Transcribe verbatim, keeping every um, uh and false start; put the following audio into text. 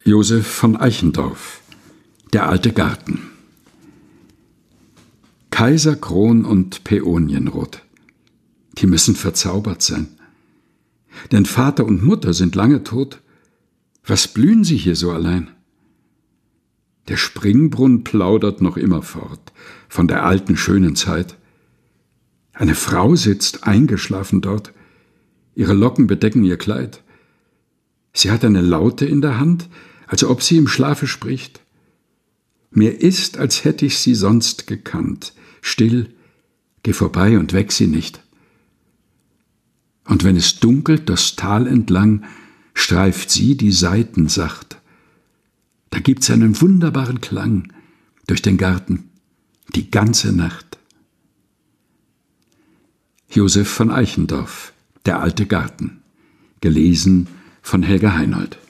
Josef von Eichendorff, Der alte Garten. Kaiserkron und Päonienrot, die müssen verzaubert sein. Denn Vater und Mutter sind lange tot. Was blühen sie hier so allein? Der Springbrunnen plaudert noch immer fort von der alten schönen Zeit. Eine Frau sitzt eingeschlafen dort, ihre Locken bedecken ihr Kleid. Sie hat eine Laute in der Hand, als ob sie im Schlafe spricht. Mir ist, als hätte ich sie sonst gekannt. Still, geh vorbei und weck sie nicht. Und wenn es dunkelt das Tal entlang, streift sie die Saiten sacht. Da gibt's einen wunderbaren Klang durch den Garten, die ganze Nacht. Josef von Eichendorff, Der alte Garten. Gelesen von Helga Heinold.